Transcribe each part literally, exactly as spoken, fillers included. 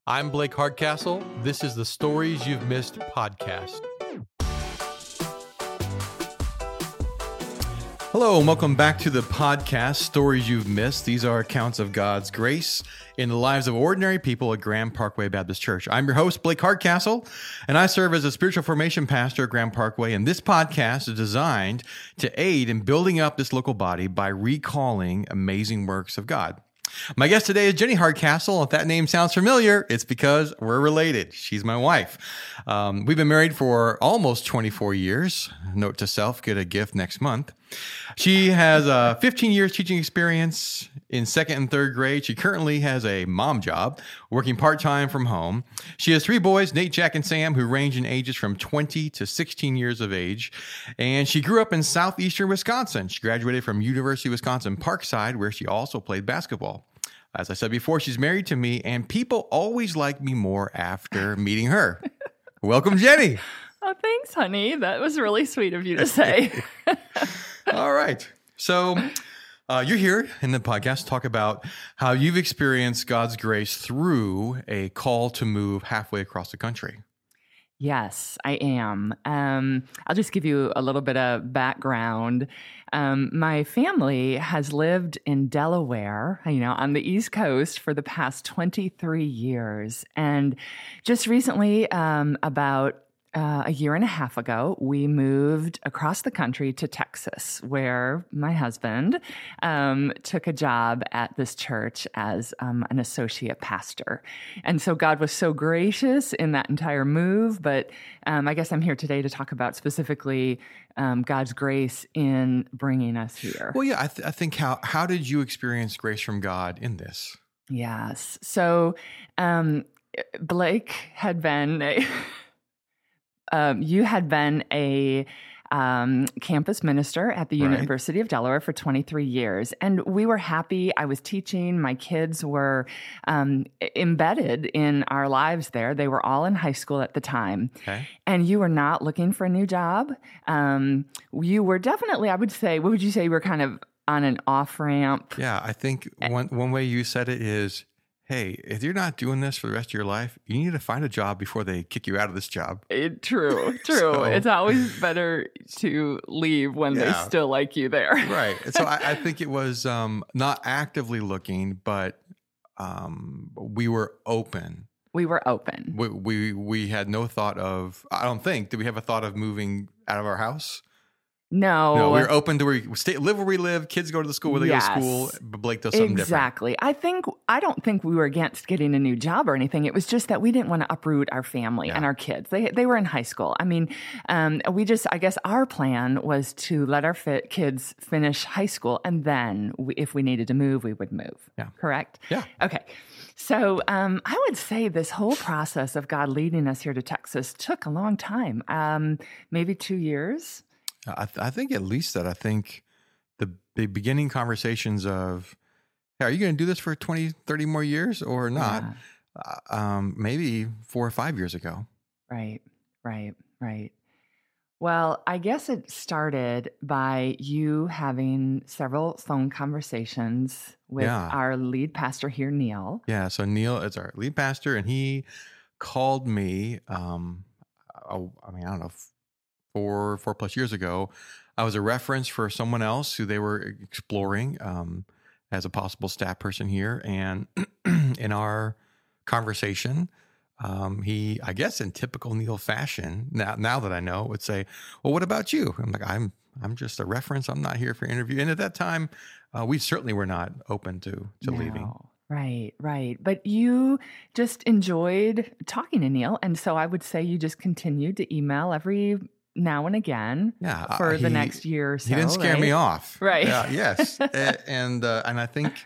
I'm Blake Hardcastle. This is the Stories You've Missed podcast. Hello, and welcome back to the podcast, Stories You've Missed. These are accounts of God's grace in the lives of ordinary people at Grand Parkway Baptist Church. I'm your host, Blake Hardcastle, and I serve as a spiritual formation pastor at Grand Parkway, and this podcast is designed to aid in building up this local body by recalling amazing works of God. My guest today is Jenny Hardcastle. If that name sounds familiar, it's because we're related. She's my wife. Um, we've been married for almost twenty-four years. Note to self, get a gift next month. She has uh, fifteen years teaching experience in second and third grade. She currently has a mom job, working part-time from home. She has three boys, Nate, Jack, and Sam, who range in ages from twenty to sixteen years of age. And she grew up in southeastern Wisconsin. She graduated from University of Wisconsin Parkside, where she also played basketball. As I said before, she's married to me, and people always like me more after meeting her. Welcome, Jenny. Oh, thanks, honey. That was really sweet of you to say. All right. So uh, you're here in the podcast to talk about how you've experienced God's grace through a call to move halfway across the country. Yes, I am. Um, I'll just give you a little bit of background. Um, my family has lived in Delaware, you know, on the East Coast for the past twenty-three years. And just recently, um, about Uh, a year and a half ago, we moved across the country to Texas, where my husband um, took a job at this church as um, an associate pastor. And so God was so gracious in that entire move. But um, I guess I'm here today to talk about specifically um, God's grace in bringing us here. Well, yeah, I, th- I think how how did you experience grace from God in this? Yes. So um, Blake had been a Um, you had been a um, campus minister at the Right. University of Delaware for twenty-three years, and we were happy. I was teaching. My kids were um, embedded in our lives there. They were all in high school at the time. Okay. And you were not looking for a new job. Um, you were definitely, I would say, what would you say you were kind of on an off-ramp? Yeah, I think one one way you said it is, hey, if you're not doing this for the rest of your life, you need to find a job before they kick you out of this job. It, true, true. So- It's always better to leave when they Yeah. still like you there. Right. And so I, I think it was um, not actively looking, but um, we were open. We were open. We, we we had no thought of, I don't think, did we have a thought of moving out of our house? No. No, we were open to where we stay, live where we live. Kids go to the school where they Yes. go to school. But Blake does something different. Exactly. I think, I don't think we were against getting a new job or anything. It was just that we didn't want to uproot our family Yeah. and our kids. They they were in high school. I mean, um, we just, I guess our plan was to let our fit kids finish high school, and then we, if we needed to move, we would move. Yeah. Correct? Yeah. Okay. So um, I would say this whole process of God leading us here to Texas took a long time, um, maybe two years. I, th- I think at least that. I think the, the beginning conversations of, hey, are you going to do this for twenty, thirty more years or not? Yeah. Uh, um, maybe four or five years ago. Right, right, right. Well, I guess it started by you having several phone conversations with Yeah. our lead pastor here, Neil. Yeah. So Neil is our lead pastor, and he called me. Um, oh, I mean, I don't know, four four plus years ago. I was a reference for someone else who they were exploring um, as a possible staff person here, and in our conversation, um, he, I guess, in typical Neil fashion, now now that I know, would say, "Well, what about you?" I'm like, "I'm I'm just a reference. I'm not here for interview." And at that time, uh, we certainly were not open to to leaving. No. Right, right. But you just enjoyed talking to Neil. And so I would say you just continued to email every now and again Yeah, uh, for the he- next year or so. He didn't scare right? me off. Right. Yeah, yes. A- and uh, and I think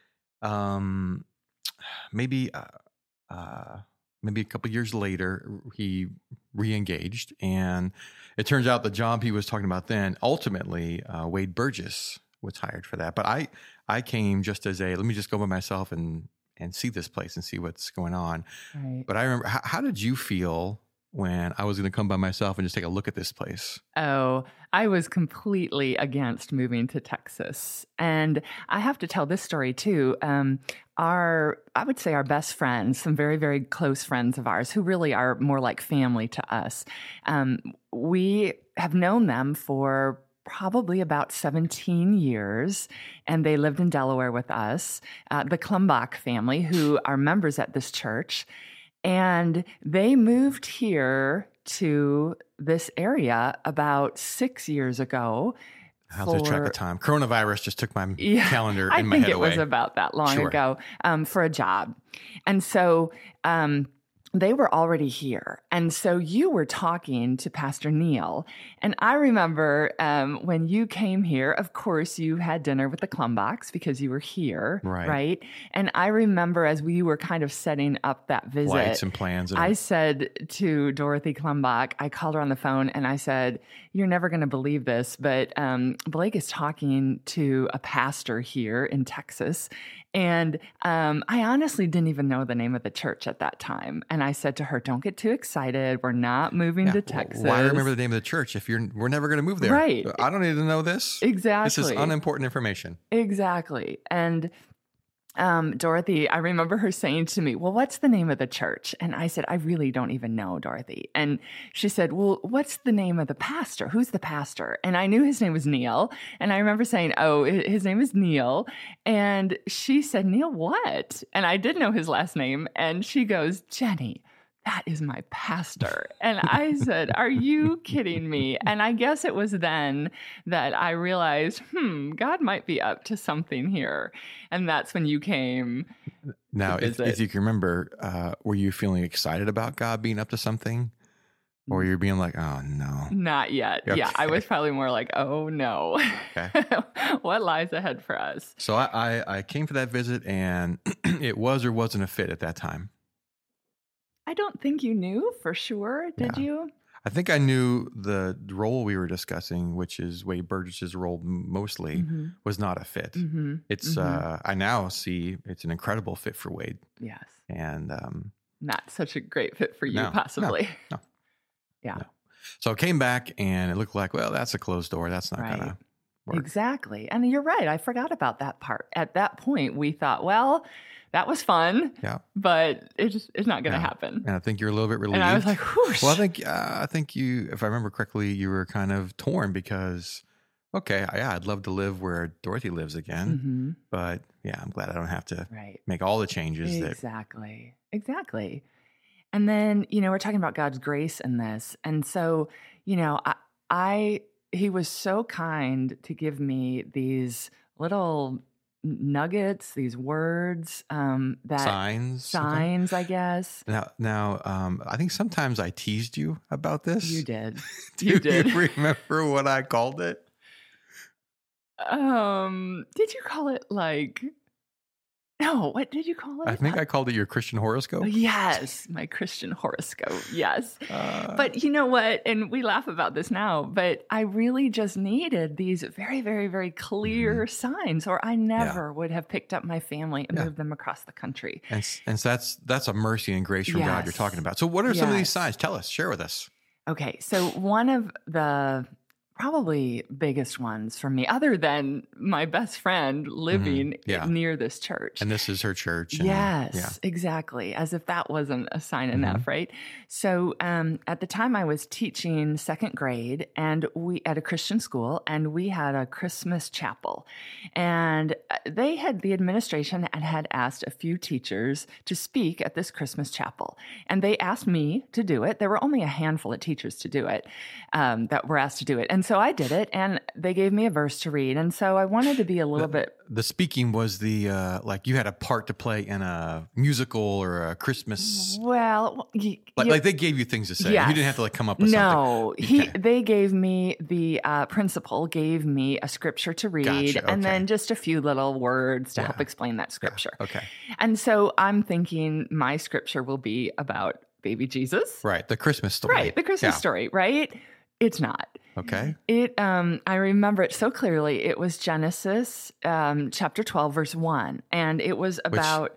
um, maybe uh, uh, maybe a couple years later he re-engaged, and it turns out the job he was talking about then, ultimately uh, Wade Burgess was hired for that. But I I came just as a, let me just go by myself and and see this place and see what's going on. Right. But I remember, how, how did you feel when I was going to come by myself and just take a look at this place? Oh, I was completely against moving to Texas. And I have to tell this story too. Um, our, I would say our best friends, some very, very close friends of ours who really are more like family to us. Um, we have known them for probably about seventeen years, and they lived in Delaware with us, uh, the Klumbach family, who are members at this church. And they moved here to this area about six years ago. I'll lose track of time. Coronavirus just took my Yeah, calendar I in my think head it away. was about that long Sure. ago um, for a job. And so um, they were already here. And so you were talking to Pastor Neil. And I remember um, when you came here, of course, you had dinner with the Klumbachs because you were here, Right. right? And I remember as we were kind of setting up that visit, Flights and plans. And I said to Dorothy Klumbach, I called her on the phone and I said, you're never going to believe this, but um, Blake is talking to a pastor here in Texas. And um, I honestly didn't even know the name of the church at that time. And I said to her, don't get too excited. We're not moving Yeah, to well, Texas. why remember the name of the church if you're we're never going to move there? Right. I don't need to know this. Exactly. This is unimportant information. Exactly. And um, Dorothy, I remember her saying to me, well, what's the name of the church? And I said, I really don't even know, Dorothy. And she said, well, what's the name of the pastor? Who's the pastor? And I knew his name was Neil. And I remember saying, oh, his name is Neil. And she said, Neil, what? And I did know his last name. And she goes, Jenny, that is my pastor. And I said, are you kidding me? And I guess it was then that I realized, hmm, God might be up to something here. And that's when you came. Now, to if, visit. if you can remember, uh, were you feeling excited about God being up to something? Or you're being like, oh, no. Not yet. Okay. Yeah, I was probably more like, oh, no. Okay. What lies ahead for us? So I, I, I came for that visit, and it was or wasn't a fit at that time. I don't think you knew for sure, did Yeah. you? I think I knew the role we were discussing, which is Wade Burgess's role mostly, Mm-hmm. was not a fit. Mm-hmm. It's Mhm. uh, I now see it's an incredible fit for Wade, Yes. and um, Not such a great fit for you, No, no, possibly. no, Yeah. no. So I came back, and it looked like, well, that's a closed door. That's not Right. gonna work. Exactly. And you're right. I forgot about that part. At that point, we thought, well, that was fun, Yeah, but it's, it's not going to Yeah. happen. and I think you're a little bit relieved. And I was like, whoosh. well, I think uh, I think you, if I remember correctly, you were kind of torn because, okay, yeah, I'd love to live where Dorothy lives again, hmm but yeah, I'm glad I don't have to Right. make all the changes that. Exactly. Exactly. And then, you know, we're talking about God's grace in this. And so, you know, I, I he was so kind to give me these little nuggets, these words, um, that Signs. sometimes. signs, I guess. Now, now, um, I think sometimes I teased you about this. You did. Do You did. you remember what I called it? Um, did you call it like, no, what did you call it? I think I called it your Christian horoscope. Oh, yes, my Christian horoscope. Yes. Uh, But you know what? And we laugh about this now, but I really just needed these very, very, very clear signs, or I never would have picked up my family and Yeah. moved them across the country. and s- and so that's that's a mercy and grace from God you're Yes. talking about. So, what are some of these Yes. signs? Tell us, share with us. Okay, so one of the probably biggest ones for me, other than my best friend living Yeah. near this church. And this is her church. And, Yes, Yeah. exactly. As if that wasn't a sign Mhm. enough, right? So um, at the time, I was teaching second grade, and we at a Christian school, and we had a Christmas chapel, and uh, they had the administration and had asked a few teachers to speak at this Christmas chapel, and they asked me to do it. There were only a handful of teachers to do it um, that were asked to do it, and so I did it, and they gave me a verse to read, and so I wanted to be a little bit. The speaking was the uh, like you had a part to play in a musical or a Christmas. Well, y- Like, you- like they gave you things to say. You Yes. didn't have to like come up with something. No, he Okay. they gave me the uh, principal gave me a scripture to read, Gotcha, and okay. then just a few little words to Yeah. help explain that Yeah, scripture. Okay. And so I'm thinking my scripture will be about baby Jesus, Right. The Christmas story. right? The Christmas Yeah. story, right? It's not. Okay. It um I remember it so clearly. It was Genesis um chapter twelve verse one, and it was about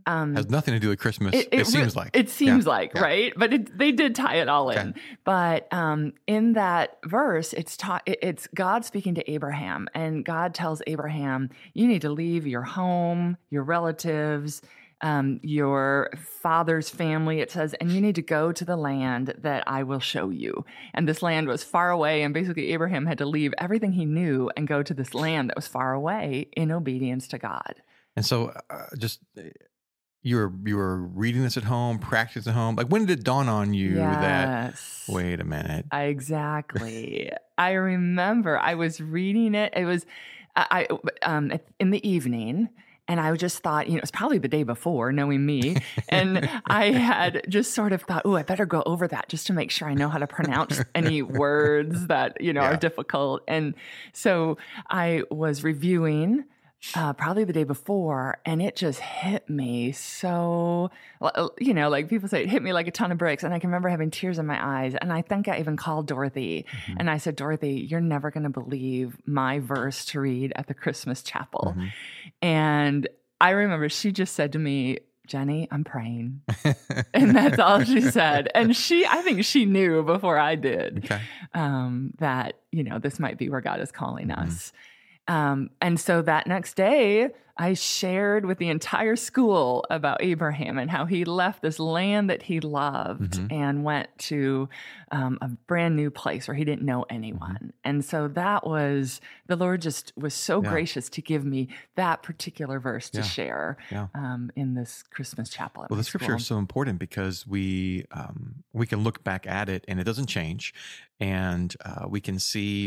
Um, Has nothing to do with Christmas. It, it, it seems re- like. It seems Yeah. like, Yeah. right? But it, they did tie it all Okay. in. But um, in that verse, it's ta- it- it's God speaking to Abraham. And God tells Abraham, you need to leave your home, your relatives, um, your father's family, it says, and you need to go to the land that I will show you. And this land was far away. And basically, Abraham had to leave everything he knew and go to this land that was far away in obedience to God. And so uh, just... You were you were reading this at home, practicing at home. Like, when did it dawn on you that, Yes. wait a minute? Exactly. I remember I was reading it. It was I I, um, in the evening, and I just thought, you know, it was probably the day before, knowing me, and I had just sort of thought, oh, I better go over that just to make sure I know how to pronounce any words that, you know, Yeah. are difficult. And so I was reviewing Uh, probably the day before, and it just hit me so, you know, like people say, it hit me like a ton of bricks. And I can remember having tears in my eyes. And I think I even called Dorothy Mm-hmm. and I said, Dorothy, you're never going to believe my verse to read at the Christmas chapel. Mm-hmm. And I remember she just said to me, Jenny, I'm praying. And that's all she said. And she, I think she knew before I did Okay. um, that, you know, this might be where God is calling Mhm. us. Um, and so that next day, I shared with the entire school about Abraham and how he left this land that he loved Mhm. and went to um, a brand new place where he didn't know anyone. And so that was, the Lord just was so Yeah. gracious to give me that particular verse to Yeah. share Yeah. um, in this Christmas chapel. At Well, my the scripture school. is so important because we um, we can look back at it and it doesn't change, and uh, we can see,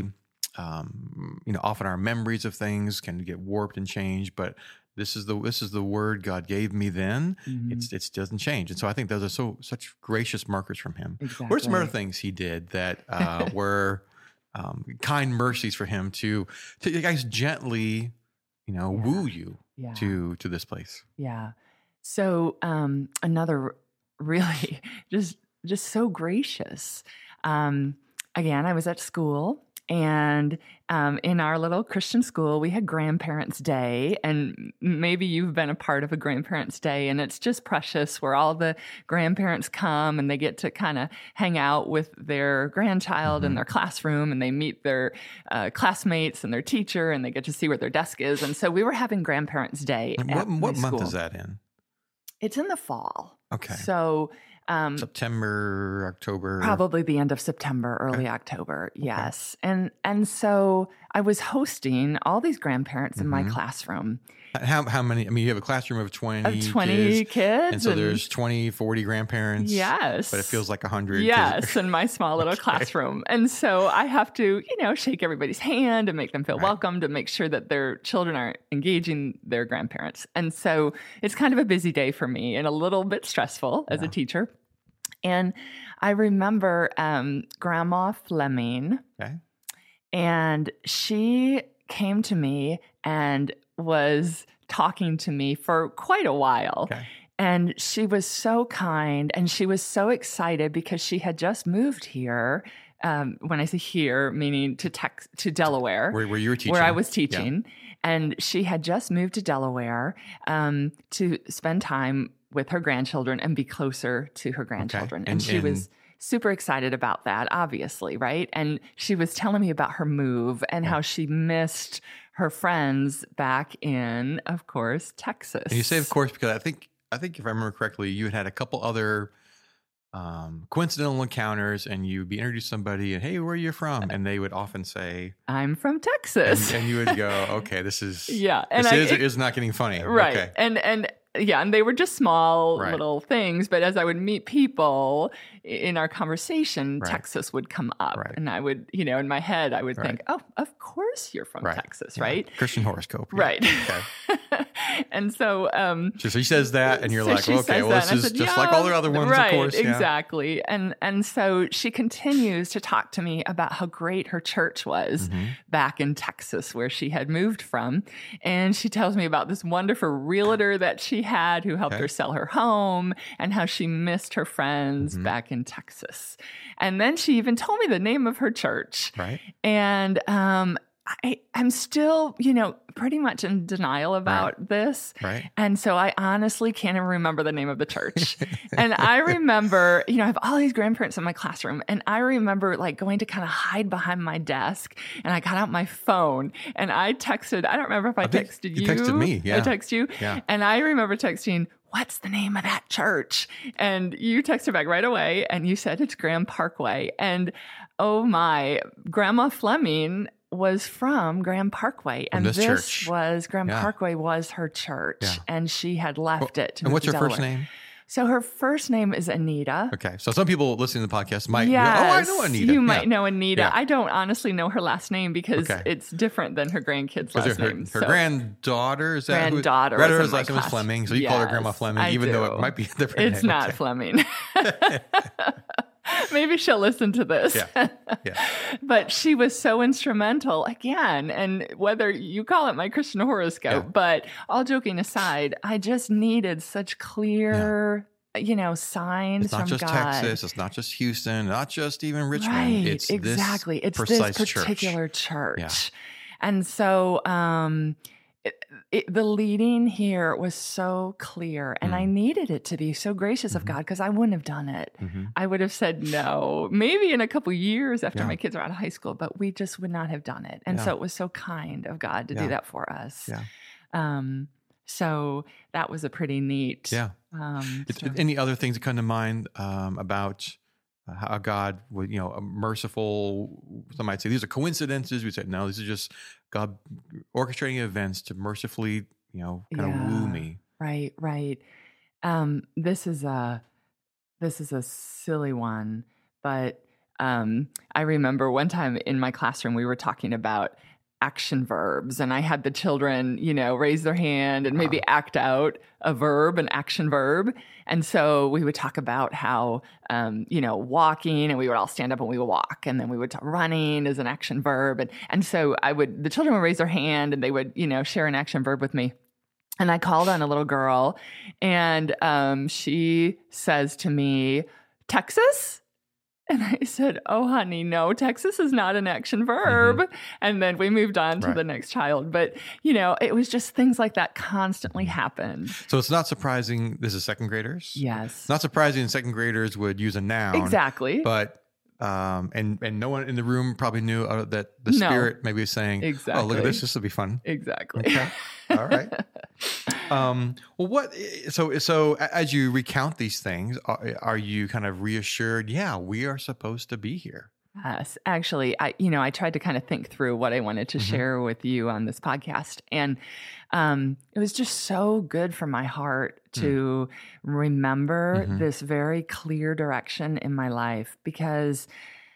um, you know, often our memories of things can get warped and changed. But this is the this is the word God gave me then. Mhm. It's it doesn't change, and so I think those are so such gracious markers from Him. Exactly. What are some other things He did that uh, were um, kind mercies for Him to to you guys gently, you know, Yeah. woo you Yeah. to to this place? Yeah. So um, another really just just so gracious. Um, again, I was at school, and um, in our little Christian school, we had Grandparents' Day, and maybe you've been a part of a Grandparents' Day, and it's just precious where all the grandparents come and they get to kind of hang out with their grandchild in Mhm. their classroom, and they meet their uh, classmates and their teacher, and they get to see where their desk is. And so we were having Grandparents' Day And at what my what month school. is that in? It's in the fall. Okay. So um, September, October. probably the end of September, early Okay. October. Yes. And and so I was hosting all these grandparents in my Mhm. classroom How how many? I mean, you have a classroom of twenty, of twenty kids, kids. and so there's twenty, forty grandparents. yes. But it feels like a hundred. Yes, in my small little classroom. And so I have to, you know, shake everybody's hand and make them feel Right. welcome, to make sure that their children are engaging their grandparents. And so it's kind of a busy day for me and a little bit stressful as a Yeah. teacher. And I remember um, Grandma Fleming, Okay. and she came to me and was talking to me for quite a while. Okay. And she was so kind, and she was so excited because she had just moved here. Um, when I say here, meaning to Tex- to Delaware, Where, where you were teaching. where I was teaching. And she had just moved to Delaware um, to spend time with her grandchildren and be closer to her grandchildren. And, And- she and- was super excited about that, obviously, right? And she was telling me about her move and Yeah. how she missed her friends back in, of course, Texas. And you say, of course, because I think I think if I remember correctly, you had had a couple other um, coincidental encounters, and you would be introduced to somebody, and hey, where are you from? And they would often say, I'm from and, Texas. and you would go, okay, this is Yeah, and this I- is it- or is not getting funny, Right. Okay. And and yeah, and they were just small Right. little things, but as I would meet people i- in our conversation, Right. Texas would come up. Right. And I would, you know, in my head I would Right. think, "Oh, of course you're from Right. Texas, Yeah. right?" Christian horoscope, yeah. Right. Okay. And so um So she says that, and you're so like, she okay, says well, that, this and I is said, just "Yeah, like all the other ones, right, of course. Yeah. exactly. And and so she continues to talk to me about how great her church was Mhm. back in Texas, where she had moved from. And she tells me about this wonderful realtor that she had who helped Okay. her sell her home, and how she missed her friends Mhm. back in Texas. And then she even told me the name of her church. Right. And um I, I'm still, you know, pretty much in denial about Right. this. Right. And so I honestly can't even remember the name of the church. And I remember, you know, I have all these grandparents in my classroom. And I remember like going to kind of hide behind my desk. And I got out my phone and I texted, I don't remember if I, I think texted you you. texted me, yeah. I texted you. Yeah. And I remember texting, what's the name of that church? And you texted back right away and you said it's Graham Parkway. And oh my, Grandma Fleming was from Graham Parkway. From And this this, church. was, Graham Yeah. Parkway was her church. Yeah. And she had left it. to And move what's to her first Delaware. name? So her first name is Anita. Okay. So some people listening to the podcast might Yes, go, oh, I know Anita. you Yeah. might know Anita. Yeah. I don't honestly know her last name because Okay. it's different than her grandkids' Was last it her, name. her So- granddaughter? Is that Granddaughter Who, was in granddaughter's my last name was class. Fleming, so you call her Yes, Grandma Fleming, I even though do. it might be a different It's name. not Okay. Fleming. Maybe she'll listen to this. Yeah. Yeah. But she was so instrumental again. And whether you call it my Christian horoscope, Yeah. but all joking aside, I just needed such clear, you know, signs It's not from just God. Texas. It's not just Houston. Not just even Richmond. Right, It's exactly. this It's precise this church. particular church. Yeah. And so um, it, it, the leading here was so clear, and I needed it to be so gracious of God because I wouldn't have done it. Mhm. I would have said no, maybe in a couple years after Yeah. my kids were out of high school, but we just would not have done it. And Yeah. so it was so kind of God to Yeah. do that for us. Yeah. Um, so that was a pretty neat. Yeah. Um, It- story. any other things that come to mind um, about uh, how God would, you know, a merciful? Some might say these are coincidences. We say no, these are just God orchestrating events to mercifully, you know, kind of woo Yeah. me. Right, right. Um, this is a this is a silly one, but um, I remember one time in my classroom we were talking about action verbs, and I had the children, you know, raise their hand and maybe act out a verb, an action verb. And so we would talk about how, um, you know, walking, and we would all stand up and we would walk, and then we would talk running as an action verb, and and so I would the children would raise their hand and they would, you know, share an action verb with me. And I called on a little girl, and um, she says to me, Texas? And I said, oh, honey, no, Texas is not an action verb. Mm-hmm. And then we moved on to Right. the next child. But, you know, it was just things like that constantly happened. So it's not surprising. This is second graders. Yes. It's not surprising second graders would use a noun. Exactly. But um, and and no one in the room probably knew uh, that the No. Spirit maybe was saying, "Oh, look Exactly. at this. This will be fun." exactly. Okay. All right. Um, well, what? So, so as you recount these things, are, are you kind of reassured? Yeah, we are supposed to be here. Yes, actually, I you know I tried to kind of think through what I wanted to Mhm. share with you on this podcast, and um, it was just so good for my heart to remember Mhm. this very clear direction in my life because,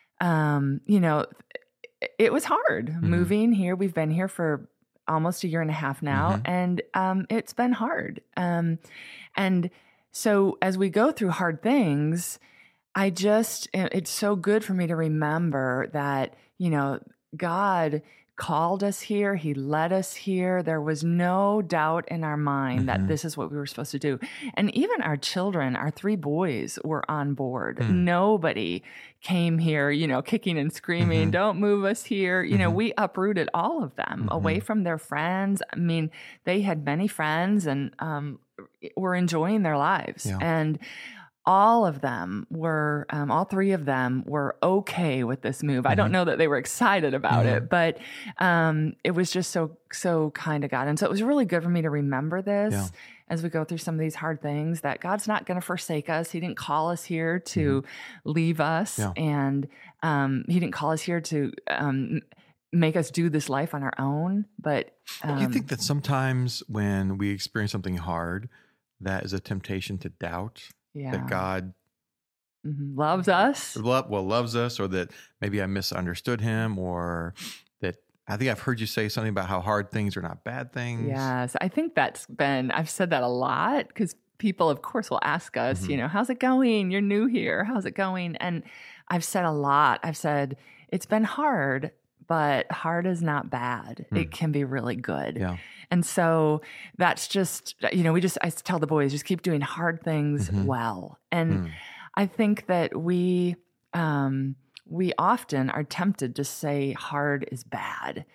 um, you know, it, it was hard moving here. We've been here for almost a year and a half now, Mhm. and um, it's been hard. Um, and so as we go through hard things. I just, it's so good for me to remember that, you know, God called us here. He led us here. There was no doubt in our mind Mhm. that this is what we were supposed to do. And even our children, our three boys were on board. Mm. Nobody came here, you know, kicking and screaming, Mhm. don't move us here. You know, Mhm. we uprooted all of them away Mhm. from their friends. I mean, they had many friends and um, were enjoying their lives. Yeah. And all of them were, um, all three of them were okay with this move. I don't Mhm. know that they were excited about Mhm. it, but um, it was just so, so kind of God. And so it was really good for me to remember this Yeah. as we go through some of these hard things, that God's not going to forsake us. He didn't call us here to leave us. Yeah. And um, he didn't call us here to um, make us do this life on our own. But um, Do you think that sometimes when we experience something hard, that is a temptation to doubt yeah, that God mhm, loves us? lo- well loves us, or that maybe I misunderstood Him, or that I think I've heard you say something about how hard things are not bad things. Yes, I think that's been, I've said that a lot because people, of course, will ask us, Mhm. you know, how's it going? You're new here. How's it going? And I've said a lot. I've said, it's been hard, but hard is not bad. Hmm. It can be really good. Yeah. And so that's just, you know, we just, I tell the boys, just keep doing hard things Mhm. well. And Hmm. I think that we, um, we often are tempted to say hard is bad.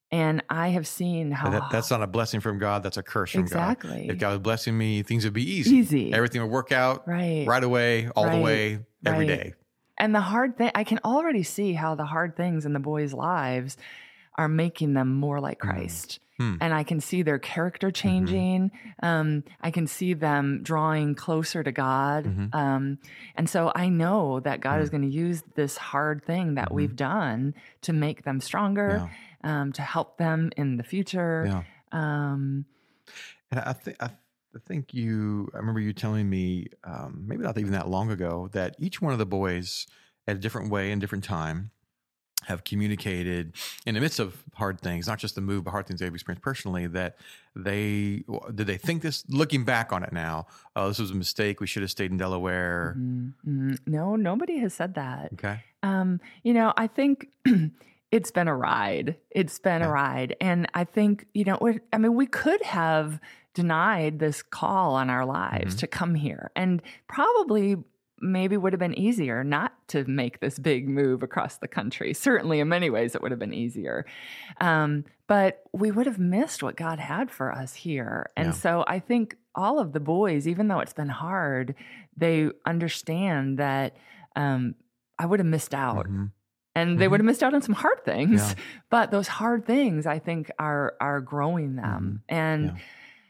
And I have seen how That, that's not a blessing from God. That's a curse from exactly. God. If God was blessing me, things would be easy. Easy. Everything would work out right, right away, all right. the way, every right. day. And the hard thing, I can already see how the hard things in the boys' lives are making them more like Christ. Mm. And I can see their character changing. Mm-hmm. Um, I can see them drawing closer to God. Mm-hmm. Um, and so I know that God mm. is going to use this hard thing that mm-hmm. we've done to make them stronger, yeah. um, to help them in the future. Yeah. Um, and I think, I I think you, I remember you telling me, um, maybe not even that long ago, that each one of the boys at a different way and different time have communicated in the midst of hard things, not just the move, but hard things they've experienced personally, that they, did they think this, looking back on it now, oh, this was a mistake, we should have stayed in Delaware? Mm-hmm. Mm-hmm. No, nobody has said that. Okay. Um, you know, I think it's been a ride. It's been yeah. a ride. And I think, you know, I mean, we could have denied this call on our lives mm-hmm. to come here, and probably maybe would have been easier not to make this big move across the country. Certainly in many ways it would have been easier. Um, but we would have missed what God had for us here. And yeah. so I think all of the boys, even though it's been hard, they understand that um, I would have missed out. Mm-hmm. And they mm-hmm. would have missed out on some hard things. Yeah. But those hard things, I think, are are growing them. Mm-hmm. And yeah.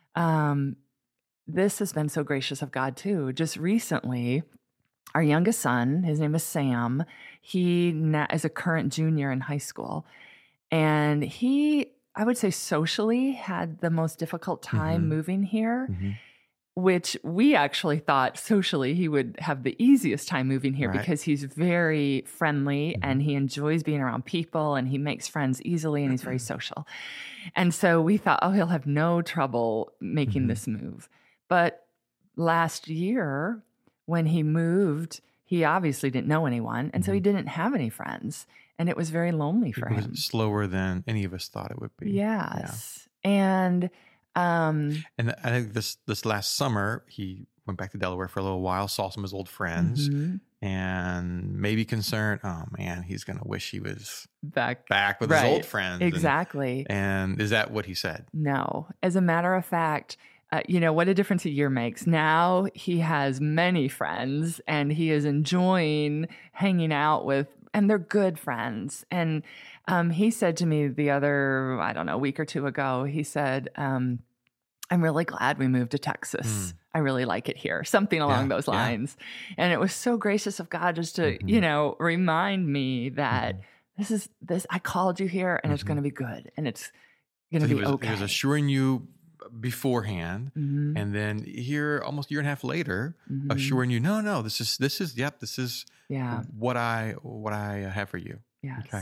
Um, this has been so gracious of God too. Just recently, our youngest son, his name is Sam, he na- is a current junior in high school. And he, I would say socially, had the most difficult time mm-hmm. moving here, mm-hmm. which we actually thought socially he would have the easiest time moving here right. because he's very friendly mm-hmm. and he enjoys being around people and he makes friends easily and he's very social. And so we thought, oh, he'll have no trouble making mm-hmm. this move. But last year, when he moved, he obviously didn't know anyone. And mm-hmm. so he didn't have any friends. And it was very lonely for it was him. Slower than any of us thought it would be. Yes. Yeah. And um, and I think this this last summer, he went back to Delaware for a little while, saw some of his old friends, mm-hmm. and maybe concerned, oh man, he's going to wish he was back back with right. his old friends. Exactly. And, and is that what he said? No. As a matter of fact, uh, you know, what a difference a year makes. Now he has many friends and he is enjoying hanging out with, and they're good friends. And um, he said to me the other, I don't know, a week or two ago, he said, um, I'm really glad we moved to Texas. Mm. I really like it here. Something along yeah, those lines. Yeah. And it was so gracious of God just to, mm-hmm. you know, remind me that mm-hmm. this is this, I called you here and mm-hmm. it's going to be good. And it's going to so be he was, okay. He was assuring you beforehand. Mm-hmm. And then here, almost a year and a half later, mm-hmm. assuring you, no, no, this is, this is, yep, this is yeah. what I, what I have for you. Yes. Okay.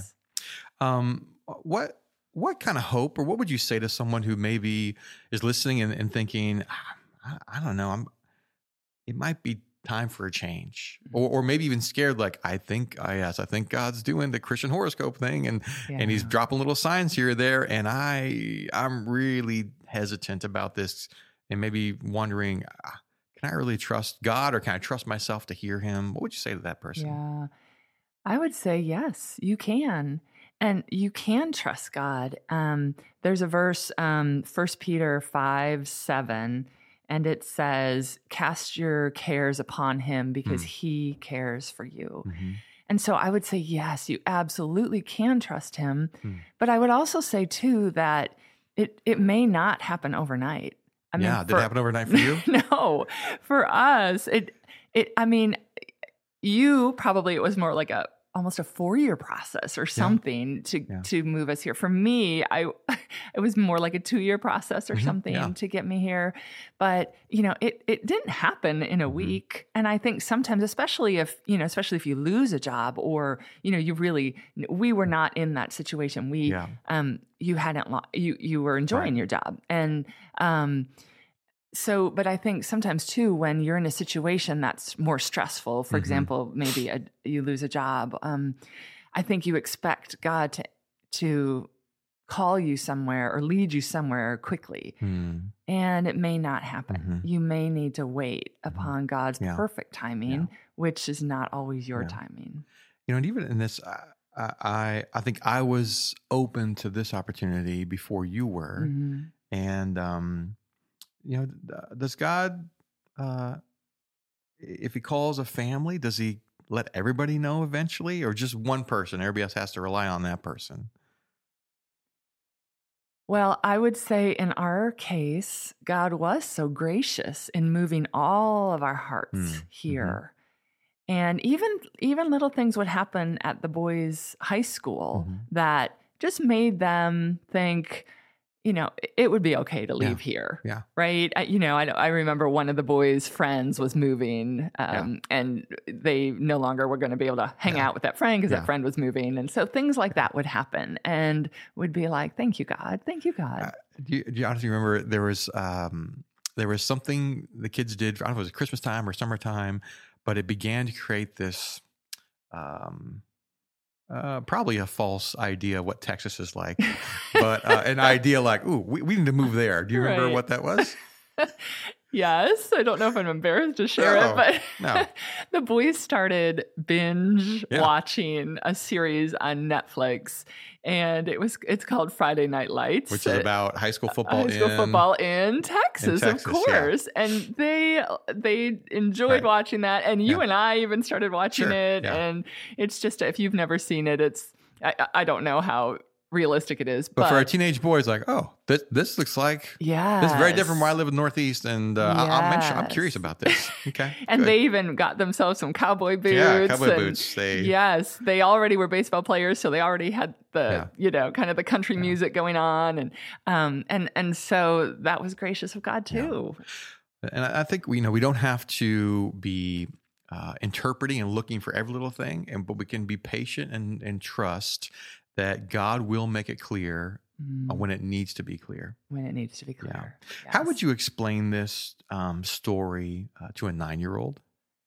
Um, what, What kind of hope, or what would you say to someone who maybe is listening and, and thinking, I, I don't know, I'm, it might be time for a change, or, or maybe even scared, like, I think, I yes, I think God's doing the Christian horoscope thing, and yeah. and He's dropping little signs here or there, and I, I'm really hesitant about this, and maybe wondering, can I really trust God, or can I trust myself to hear Him? What would you say to that person? Yeah, I would say yes, you can. And you can trust God. Um, there's a verse, um, First Peter five, seven, and it says, cast your cares upon Him because mm. He cares for you. Mm-hmm. And so I would say, yes, you absolutely can trust Him. Mm. But I would also say, too, that it, it may not happen overnight. I mean, yeah, did for, it happen overnight for you? No. For us, it, it. I mean, you probably, it was more like a, almost a four-year process or something yeah. to yeah. to move us here. For me, I it was more like a two-year process or mm-hmm. something yeah. to get me here. But, you know, it it didn't happen in a mm-hmm. week. And I think sometimes, especially if, you know, especially if you lose a job, or, you know, you really, we were not in that situation. We, yeah. um, you hadn't, lo- you, you were enjoying right. your job. And, um, So, but I think sometimes too, when you're in a situation that's more stressful, for mm-hmm. example, maybe a, you lose a job, um, I think you expect God to to call you somewhere or lead you somewhere quickly. Mm. And it may not happen. Mm-hmm. You may need to wait upon God's yeah. perfect timing, yeah. which is not always your yeah. timing. You know, and even in this, uh, I, I I think I was open to this opportunity before you were, Mm-hmm. and um, you know, does God, uh, if He calls a family, does He let everybody know eventually, or just one person? Everybody else has to rely on that person. Well, I would say in our case, God was so gracious in moving all of our hearts Mm, here. And even even little things would happen at the boys' high school Mhm. that just made them think, you know, it would be okay to leave here. Yeah. Right. I, you know, I, I remember one of the boys' friends was moving um, and they no longer were going to be able to hang Yeah. out with that friend because Yeah. that friend was moving. And so things like that would happen and would be like, thank you, God. Thank you, God. Uh, do, you, do you honestly remember there was um, there was something the kids did? I don't know if it was Christmas time or summertime, but it began to create this. Um, Uh, probably a false idea of what Texas is like, but uh, an idea like, ooh, we, we need to move there. Do you remember Right. what that was? Yes. I don't know if I'm embarrassed to share No, it, but no. the boys started binge Yeah. watching a series on Netflix, and it was it's called Friday Night Lights, Which is uh, about high school football high school in football in Texas, Texas, of yeah. course. And they they enjoyed Right. watching that, and you Yeah. and I even started watching Sure, it. yeah. And it's just if you've never seen it, it's I, I don't know how realistic it is, But, but, for our teenage boys, like, oh, this this looks like yeah, this is very different from where I live in the Northeast, and uh, I, I'm, mention, I'm Yes. curious about this. Okay, And good. they even got themselves some cowboy boots. Yeah, cowboy and- boots, they- yes, they already were baseball players, so they already had the Yeah. you know kind of the country music going on, and um and and so that was gracious of God too. And I I think we you know we don't have to be uh, interpreting and looking for every little thing, and but we can be patient and and trust that God will make it clear uh, Mm, when it needs to be clear. when it needs to be clear. How would Yes. you explain this um, story uh, to a nine-year-old?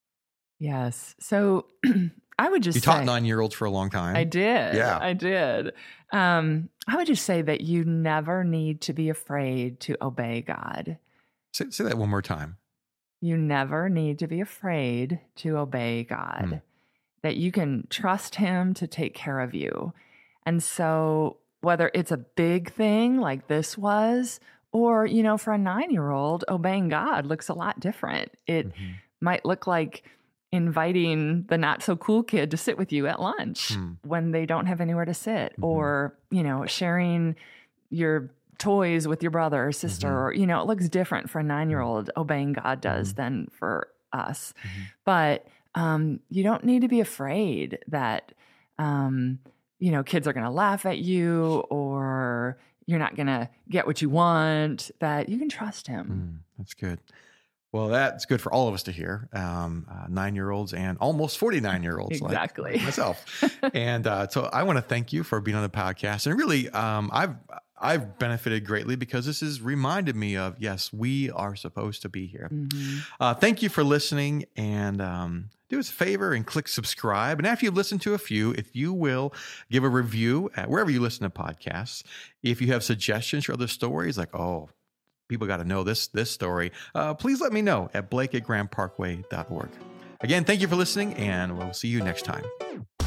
Yes. So I would just You say taught nine-year-olds for a long time. I did. Yeah. I did. Um, I would just say that you never need to be afraid to obey God. Say, say that one more time. You never need to be afraid to obey God, Mm. that you can trust Him to take care of you. And so, whether it's a big thing like this was, or, you know, for a nine year old, obeying God looks a lot different. It Mhm. might look like inviting the not so cool kid to sit with you at lunch Hmm. when they don't have anywhere to sit, Mhm. or, you know, sharing your toys with your brother or sister, Mhm. or, you know, it looks different for a nine year old obeying God does Mhm. than for us. Mhm. But um, you don't need to be afraid that, um, you know, kids are going to laugh at you or you're not going to get what you want, that you can trust Him. Mm, that's good. Well, that's good for all of us to hear. Um, uh, nine-year-olds and almost forty-nine-year-olds Exactly. like myself. And uh, so I want to thank you for being on the podcast. And really, um, I've I've benefited greatly because this has reminded me of, yes, we are supposed to be here. Mhm. Uh, thank you for listening, and um, do us a favor and click subscribe. And after you've listened to a few, if you will give a review at wherever you listen to podcasts, if you have suggestions for other stories, like, oh, people got to know this this story, uh, please let me know at blake at grand parkway dot org. Again, thank you for listening, and we'll see you next time.